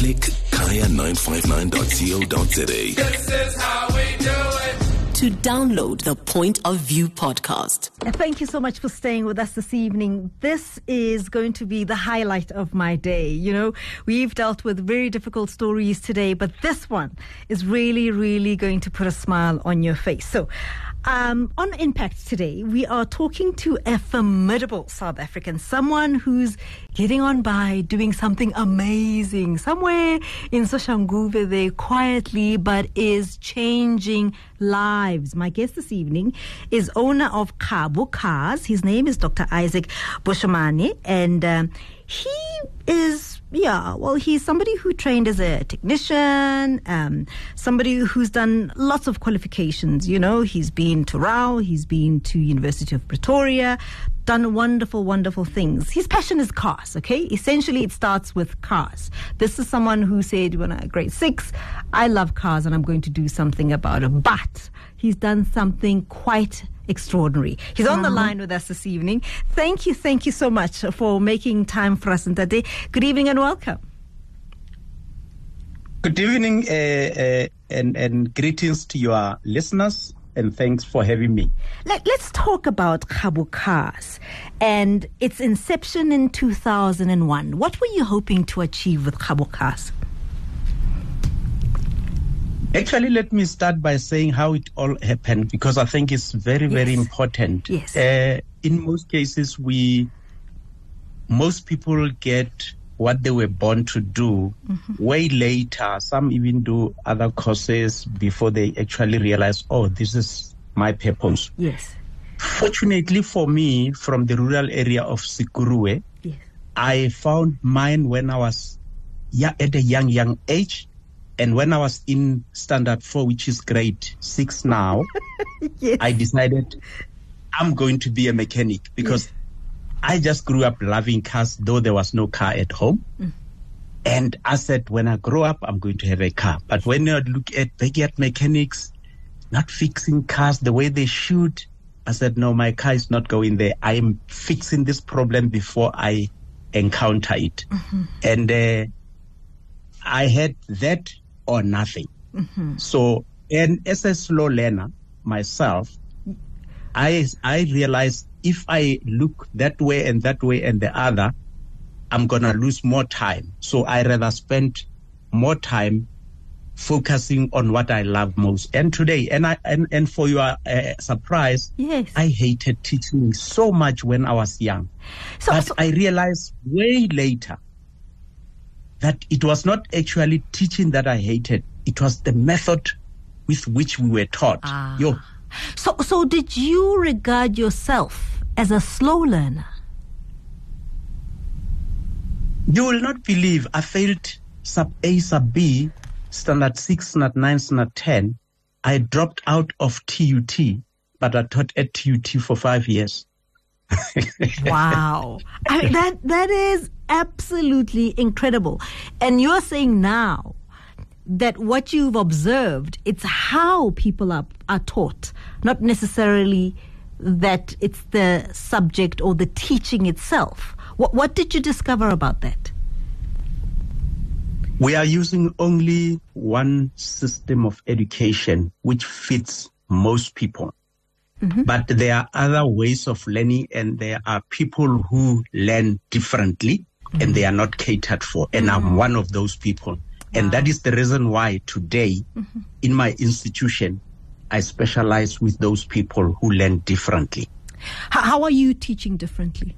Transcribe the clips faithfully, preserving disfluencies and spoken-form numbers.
Click kaya nine five nine dot co dot za. This is how we do it. To download the Point of View podcast. Thank you so much for staying with us this evening. This is going to be the highlight of my day. You know, we've dealt with very difficult stories today, but this one is really, really going to put a smile on your face. So, Um, on Impact today, we are talking to a formidable South African, someone who's getting on by doing something amazing, somewhere in Soshanguve there quietly, but is changing lives. My guest this evening is owner of Khabo Cars. His name is Doctor Isaac Bushamane, and um, he is, yeah, well, he's somebody who trained as a technician, um, somebody who's done lots of qualifications. You know, he's been to Rao, he's been to University of Pretoria, done wonderful, wonderful things. His passion is cars, okay? Essentially, it starts with cars. This is someone who said, when I was grade six, I love cars and I'm going to do something about it. But he's done something quite extraordinary. He's on the line with us this evening. Thank you, thank you so much for making time for us today. Good evening and welcome. Good evening uh, uh, and, and greetings to your listeners, and thanks for having me. Let, let's talk about Khabo Cars and its inception in two thousand one. What were you hoping to achieve with Khabo Cars? Actually, let me start by saying how it all happened, because I think it's very, yes. very important. Yes. Uh, in most cases, we, most people get what they were born to do mm-hmm. way later. Some even do other courses before they actually realize, oh, this is my purpose. Yes. Fortunately for me, from the rural area of Sikuruwe, yes. I found mine when I was yeah, at a young, young age. And when I was in standard four, which is grade six now, yes. I decided I'm going to be a mechanic, because yes. I just grew up loving cars, though there was no car at home. Mm. And I said, when I grow up, I'm going to have a car. But when I look at backyard mechanics, not fixing cars the way they should, I said, no, my car is not going there. I am fixing this problem before I encounter it. Mm-hmm. And uh, I had that or nothing. Mm-hmm. So, and as a slow learner myself, I I realized if I look that way and that way and the other, I'm going to lose more time. So I rather spend more time focusing on what I love most. And today, and I and, and for your uh, surprise, yes. I hated teaching so much when I was young. So, but so- I realized way later that it was not actually teaching that I hated. It was the method with which we were taught. Ah. Yo. So, so did you regard yourself as a slow learner? You will not believe I failed sub A, sub B, standard six, standard nine, standard ten. I dropped out of T U T, but I taught at T U T for five years. Wow. I mean, that that is absolutely incredible. And you're saying now that what you've observed, it's how people are, are taught, not necessarily that it's the subject or the teaching itself. What, what did you discover about that? We are using only one system of education which fits most people. Mm-hmm. But there are other ways of learning, and there are people who learn differently, mm-hmm. and they are not catered for. And mm-hmm. I'm one of those people. Wow. And that is the reason why today, mm-hmm. in my institution, I specialize with those people who learn differently. How, how are you teaching differently?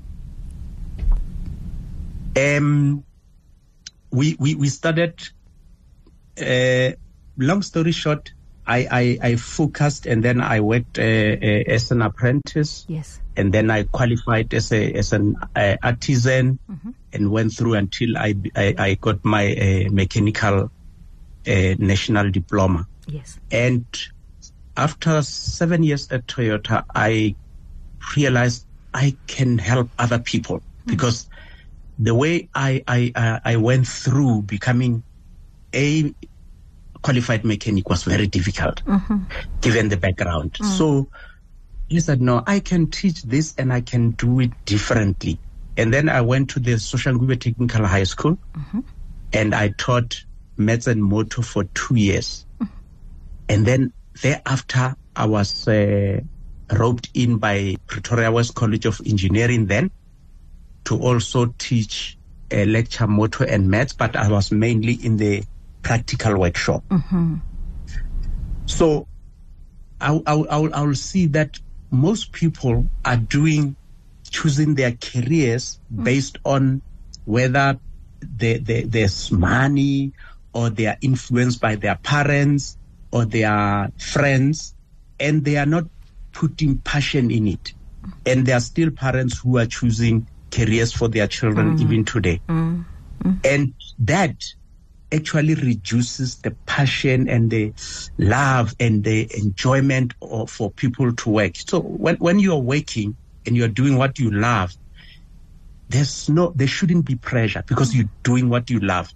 Um, we, we, we started, uh, long story short, I, I, I focused, and then I worked uh, uh, as an apprentice. Yes. And then I qualified as a as an uh, artisan, mm-hmm. and went through until I I, I got my uh, mechanical uh, national diploma. Yes. And after seven years at Toyota, I realized I can help other people, mm-hmm. because the way I I uh, I went through becoming a qualified mechanic was very difficult, mm-hmm. given the background. Mm. So he said, no, I can teach this and I can do it differently. And then I went to the Soshanguve Technical High School, mm-hmm. and I taught maths and motor for two years. And then thereafter, I was uh, roped in by Pretoria West College of Engineering then to also teach a lecture motor and maths, but I was mainly in the practical workshop. Mm-hmm. So I, I, I, I will see that most people are doing, choosing their careers mm. based on whether they, they, there's money or they are influenced by their parents or their friends, and they are not putting passion in it. And there are still parents who are choosing careers for their children mm. even today. Mm. Mm. And that actually reduces the passion and the love and the enjoyment of, for people to work. So when, when you're working and you're doing what you love, there's no, there shouldn't be pressure because you're doing what you love.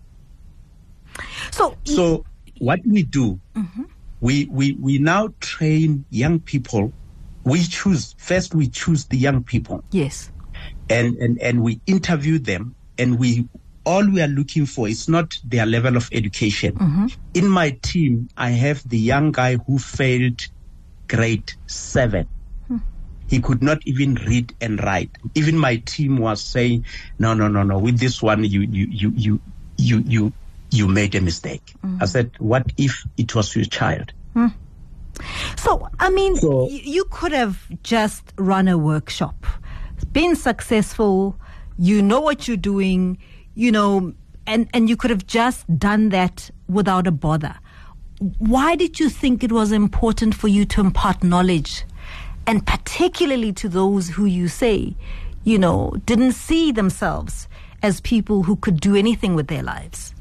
So, so what we do, mm-hmm. we, we, we now train young people. We choose, first we choose the young people. Yes. And, and, and we interview them, and we, all we are looking for is not their level of education. Mm-hmm. In my team, I have the young guy who failed grade seven. Hmm. He could not even read and write. Even my team was saying, no, no, no, no, with this one, you, you, you, you, you, you, you made a mistake. Mm-hmm. I said, what if it was your child? Hmm. So, I mean, So- y- you could have just run a workshop, been successful, you know what you're doing, you know, and, and you could have just done that without a bother. Why did you think it was important for you to impart knowledge, and particularly to those who you say, you know, didn't see themselves as people who could do anything with their lives?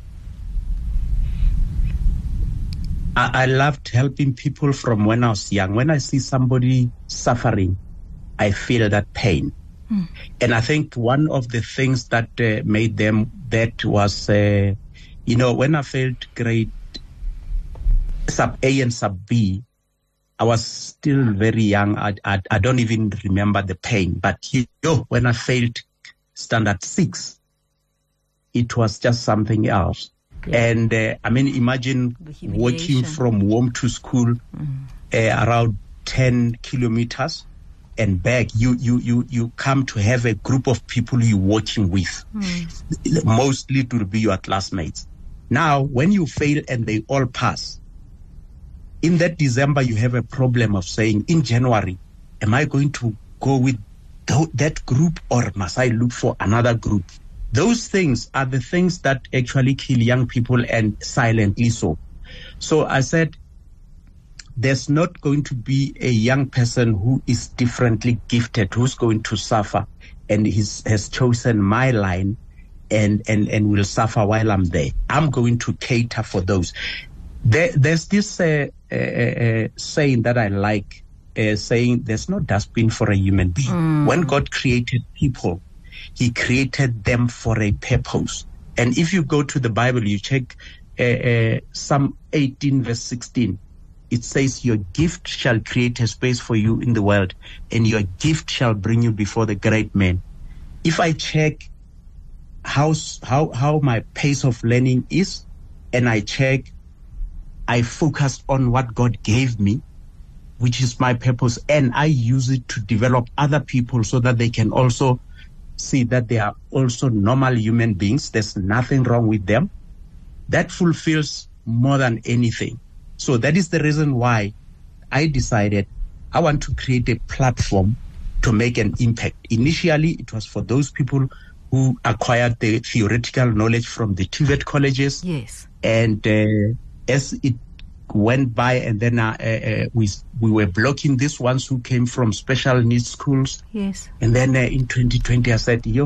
I, I loved helping people from when I was young. When I see somebody suffering, I feel that pain. Hmm. And I think one of the things that uh, made them that was, uh, you know, when I failed grade sub A and sub B, I was still very young. I, I, I don't even remember the pain. But you know, when I failed standard six, it was just something else. Yeah. And uh, I mean, imagine The walking humiliation. from home to school Mm. uh, around ten kilometers and back. You, you, you, you come to have a group of people you're working with. Mm. Mostly to be your classmates. Now, when you fail and they all pass, in that December, you have a problem of saying, in January, am I going to go with th- that group or must I look for another group? Those things are the things that actually kill young people, and silently so. So I said, there's not going to be a young person who is differently gifted, who's going to suffer, and he's, has chosen my line and, and, and will suffer while I'm there. I'm going to cater for those. There, there's this uh, uh, uh, saying that I like, uh, saying there's no dustbin for a human being. Mm. When God created people, He created them for a purpose. And if you go to the Bible, you check uh, uh, Psalm eighteen, verse sixteen. It says, your gift shall create a space for you in the world, and your gift shall bring you before the great men. If I check how, how, how my pace of learning is, and I check, I focus on what God gave me, which is my purpose, and I use it to develop other people so that they can also see that they are also normal human beings. There's nothing wrong with them. That fulfills more than anything. So that is the reason why I decided I want to create a platform to make an impact. Initially, it was for those people who acquired the theoretical knowledge from the T V E T colleges. Yes. And uh, as it went by, and then uh, uh, we we were blocking these ones who came from special needs schools. Yes. And then uh, in twenty twenty, I said, yo,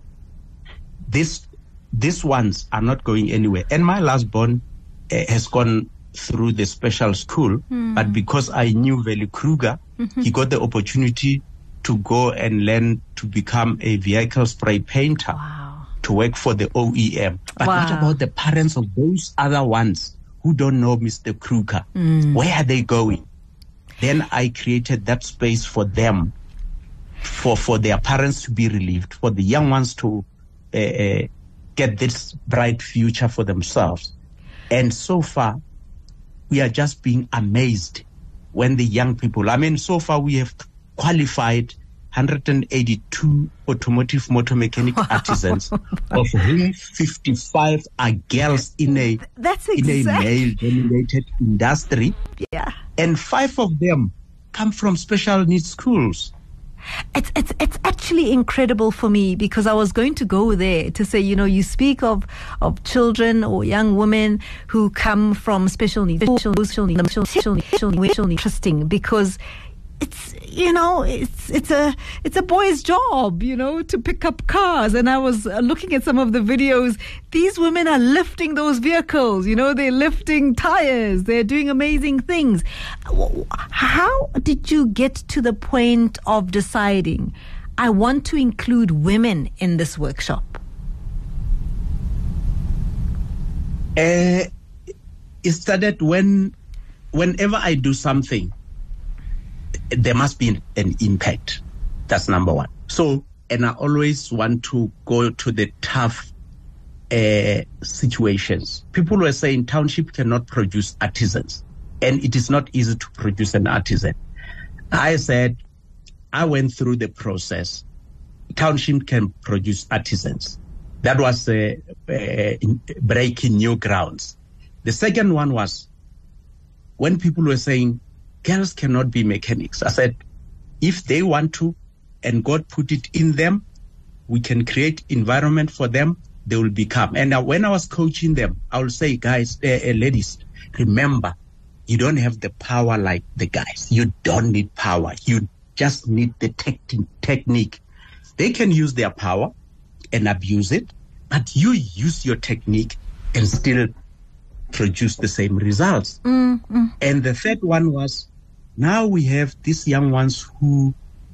this, these ones are not going anywhere. And my last born uh, has gone through the special school, Mm. but because I knew Veli Kruger, Mm-hmm. he got the opportunity to go and learn to become a vehicle spray painter, Wow. to work for the O E M. But what Wow. about the parents of those other ones who don't know Mister Kruger? Mm. Where are they going? Then I created that space for them, for, for their parents to be relieved, for the young ones to uh, uh, get this bright future for themselves. And so far, we are just being amazed when the young people, I mean, so far we have qualified one hundred eighty-two automotive motor mechanic artisans, of whom fifty-five are girls in a, That's in a exact- male-dominated industry. Yeah. And five of them come from special needs schools. It's it's it's actually incredible for me, because I was going to go there to say, you know, you speak of of children or young women who come from special needs. Special needs, special needs, special needs, special needs, special needs. Interesting, because it's, you know, it's it's a it's a boy's job, you know, to pick up cars. And I was uh, looking at some of the videos. These women are lifting those vehicles, you know, they're lifting tires, they're doing amazing things. How did you get to the point of deciding, I want to include women in this workshop? Uh, it started when, whenever I do something, there must be an impact. That's number one. So, and I always want to go to the tough uh, situations. People were saying township cannot produce artisans, and it is not easy to produce an artisan. I said, I went through the process. Township can produce artisans. That was uh, uh, breaking new grounds. The second one was when people were saying, girls cannot be mechanics. I said, if they want to, and God put it in them, we can create environment for them, they will become. And uh, when I was coaching them, I will say, guys, uh, uh, ladies, remember, you don't have the power like the guys. You don't need power. You just need the te- technique. They can use their power and abuse it, but you use your technique and still produce the same results. Mm-hmm. And the third one was, now we have these young ones who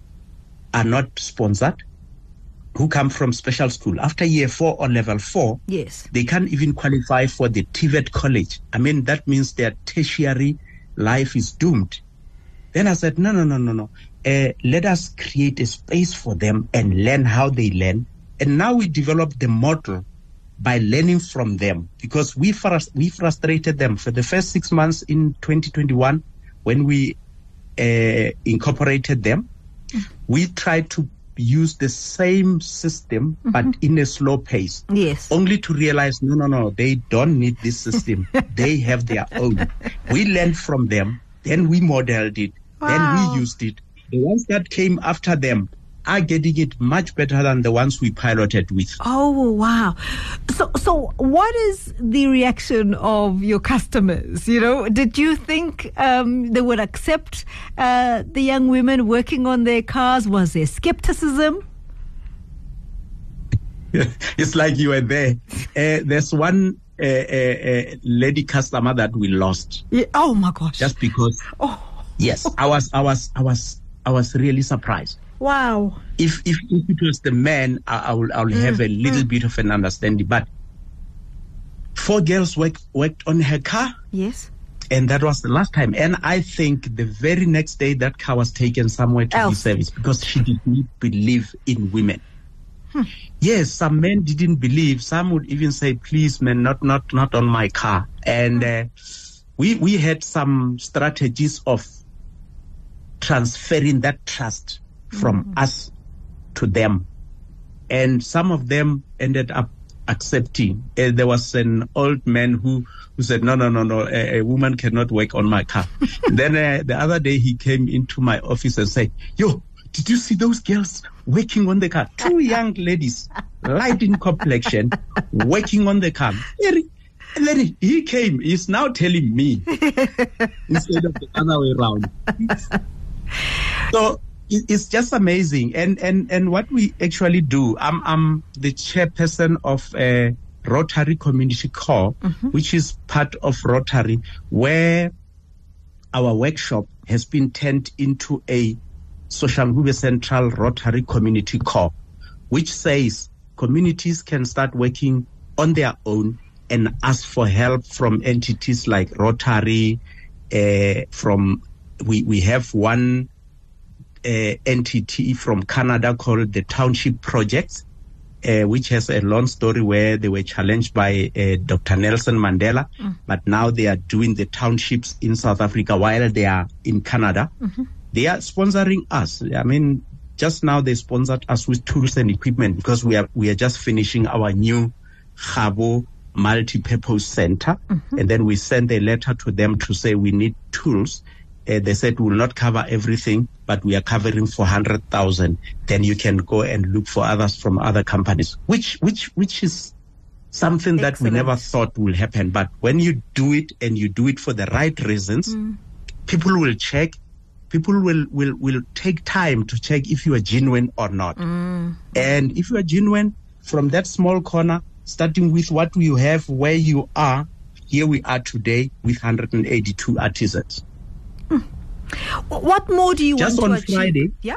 are not sponsored, who come from special school. After year four or level four, Yes. they can't even qualify for the T V E T college. I mean, that means their tertiary life is doomed. Then I said, no, no, no, no, no. Uh, let us create a space for them and learn how they learn. And now we develop the model by learning from them, because we frust- we frustrated them for the first six months in twenty twenty-one when we uh, incorporated them. We tried to use the same system, mm-hmm. but in a slow pace. Yes. Only to realize, no, no, no, they don't need this system. They have their own. We learned from them, then we modeled it, Wow. then we used it. The ones that came after them are getting it much better than the ones we piloted with. Oh, wow. So, so what is the reaction of your customers? You know, did you think um, they would accept uh, the young women working on their cars? Was there skepticism? It's like you were there. Uh, there's one uh, uh, uh, lady customer that we lost. Yeah. Oh my gosh. Just because. Oh. Yes, I was, I was, I was, I was really surprised. Wow. If if, if it was the man, I, I will I will mm, have a little mm. bit of an understanding. But four girls worked worked on her car. Yes. And that was the last time. And I think the very next day that car was taken somewhere to be serviced, because she did not believe in women. Hmm. Yes, some men didn't believe. Some would even say, "Please, man, not not not on my car." And uh, we we had some strategies of transferring that trust from mm. us to them, and some of them ended up accepting. Uh, there was an old man who who said, "No, no, no, no, a, a woman cannot work on my car." Then uh, the other day he came into my office and said, "Yo, did you see those girls working on the car? Two young ladies, light in complexion, working on the car." And then he came. He's now telling me instead of the other way around. So it's just amazing. And, and, and what we actually do, I'm, I'm the chairperson of a Rotary Community Corps, mm-hmm. which is part of Rotary, where our workshop has been turned into a Soshanguve Central Rotary Community Corps, which says communities can start working on their own and ask for help from entities like Rotary. Uh, from we we have one uh, entity from Canada called the Township Projects, uh, which has a long story where they were challenged by uh, Doctor Nelson Mandela, mm. but now they are doing the townships in South Africa while they are in Canada. Mm-hmm. They are sponsoring us. I mean, just now they sponsored us with tools and equipment because we are we are just finishing our new Khabo multi-purpose center, mm-hmm. and then we send a letter to them to say we need tools. Uh, they said we will not cover everything, but we are covering four hundred thousand. Then you can go and look for others from other companies, which which which is something that Excellent. we never thought will happen. But when you do it and you do it for the right reasons, mm. people will check. People will, will, will take time to check if you are genuine or not. Mm. And if you are genuine, from that small corner, starting with what you have, where you are, here we are today with one hundred eighty-two artisans. Mm. What more do you just want on to achieve? Friday, yeah.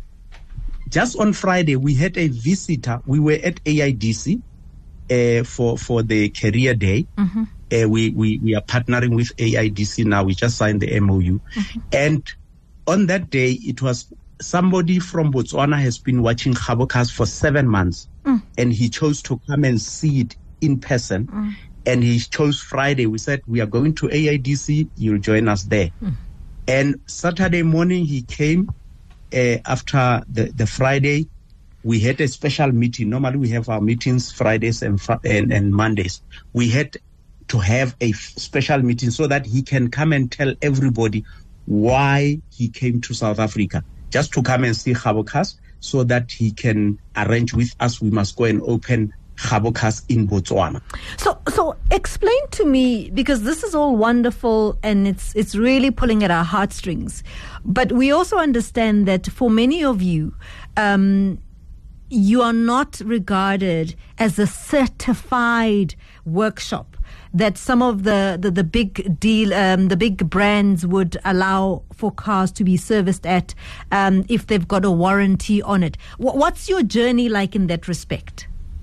Just on Friday, we had a visitor. We were at A I D C uh, for, for the career day. Mm-hmm. Uh, we, we, we are partnering with A I D C now. We just signed the M O U. Mm-hmm. And on that day, it was somebody from Botswana has been watching Khabocast for seven months, mm. and he chose to come and see it in person. Mm. And he chose Friday. We said, we are going to A I D C. You'll join us there. Mm. And Saturday morning, he came uh, after the, the Friday. We had a special meeting. Normally, we have our meetings Fridays and, and, and Mondays. We had to have a special meeting so that he can come and tell everybody why he came to South Africa, just to come and see Khabocast, so that he can arrange with us. We must go and open Khabocast in Botswana. So, so explain to me, because this is all wonderful and it's it's really pulling at our heartstrings. But we also understand that for many of you, um, you are not regarded as a certified workshop that some of the, the, the big deal, um, the big brands would allow for cars to be serviced at um, if they've got a warranty on it. W- what's your journey like in that respect?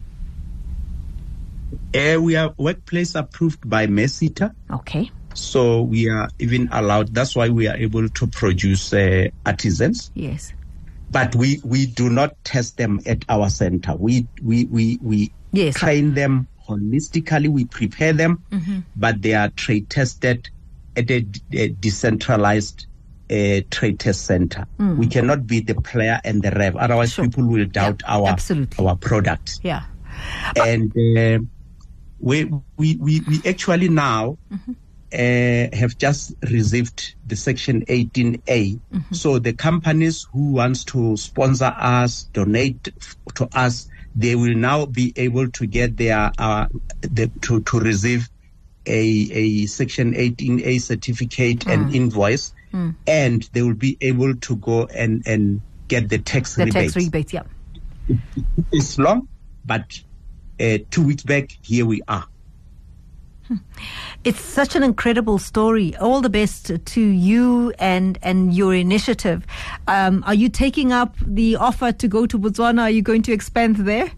Uh, we are workplace approved by MESITA. Okay. So we are even allowed, that's why we are able to produce uh, artisans. Yes. But we, we do not test them at our center. We, we, we, we yes. train them holistically, we prepare them, mm-hmm. but they are trade tested at a, a decentralized uh, trade test center. Mm. We cannot be the player and the rev, otherwise sure. people will doubt yeah, our absolutely. our product. Yeah, and uh, we, we we we actually now mm-hmm. uh, have just received the Section eighteen A. Mm-hmm. So the companies who wants to sponsor us, donate to us, they will now be able to get their uh, the, to to receive a a Section eighteen A certificate mm. and invoice, mm. and they will be able to go and, and get the tax the rebates. tax rebates, yeah. It, it's long, but uh, two weeks back, here we are. Hmm. It's such an incredible story. All the best to you and, and your initiative. Um, are you taking up the offer to go to Botswana? Are you going to expand there?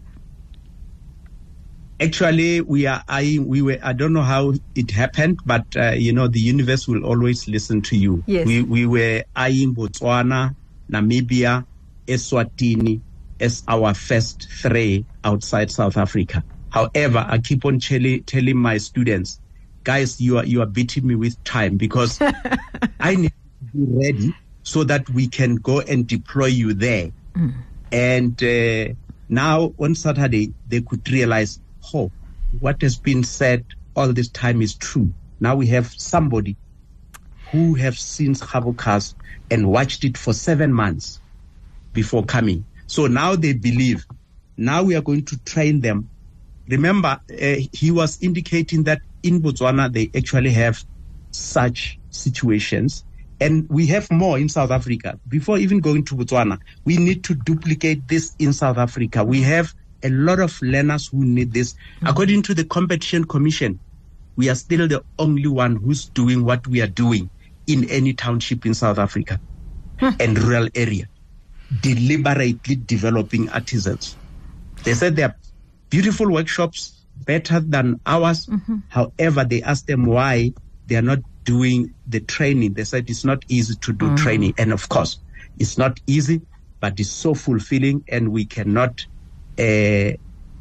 Actually, we are. I we were. I don't know how it happened, but uh, you know, the universe will always listen to you. Yes. We we were eyeing Botswana, Namibia, Eswatini as our first three outside South Africa. However, I keep on telling telling my students, guys, you are you are beating me with time because I need to be ready so that we can go and deploy you there. Mm. And uh, now on Saturday, they could realize, oh, what has been said all this time is true. Now we have somebody who have seen Khabocast and watched it for seven months before coming. So now they believe. Now we are going to train them. Remember, uh, he was indicating that in Botswana, they actually have such situations. And we have more in South Africa. Before even going to Botswana, we need to duplicate this in South Africa. We have a lot of learners who need this. Mm-hmm. According to the Competition Commission, we are still the only one who's doing what we are doing in any township in South Africa huh. and rural area, deliberately developing artisans. They said they are beautiful workshops, better than ours. Mm-hmm. However, they asked them why they are not doing the training. They said it's not easy to do mm. training. And of course, it's not easy, but it's so fulfilling, and we cannot uh,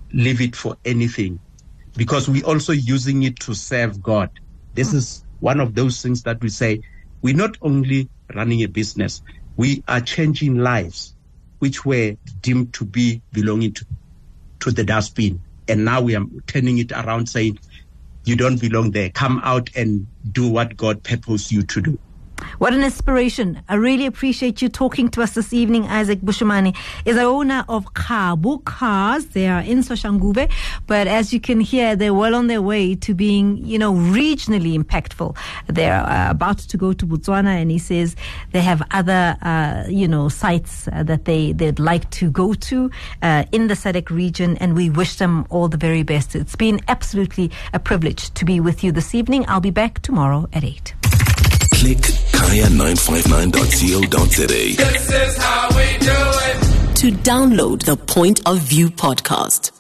leave it for anything, because we're also using it to serve God. This is one of those things that we say, we're not only running a business, we are changing lives which were deemed to be belonging to, to the dustbin. And now we are turning it around saying, you don't belong there. Come out and do what God purposed you to do. What an inspiration. I really appreciate you talking to us this evening. Isaac Bushimane is the owner of Khabu Cars. They are in Soshanguve, but as you can hear, they're well on their way to being, you know, regionally impactful. They're uh, about to go to Botswana, and he says they have other, uh, you know, sites uh, that they, they'd like to go to uh, in the S A D C region, and we wish them all the very best. It's been absolutely a privilege to be with you this evening. I'll be back tomorrow at eight. Click kaya nine five nine dot co dot za. This is how we do it. To download the Point of View podcast.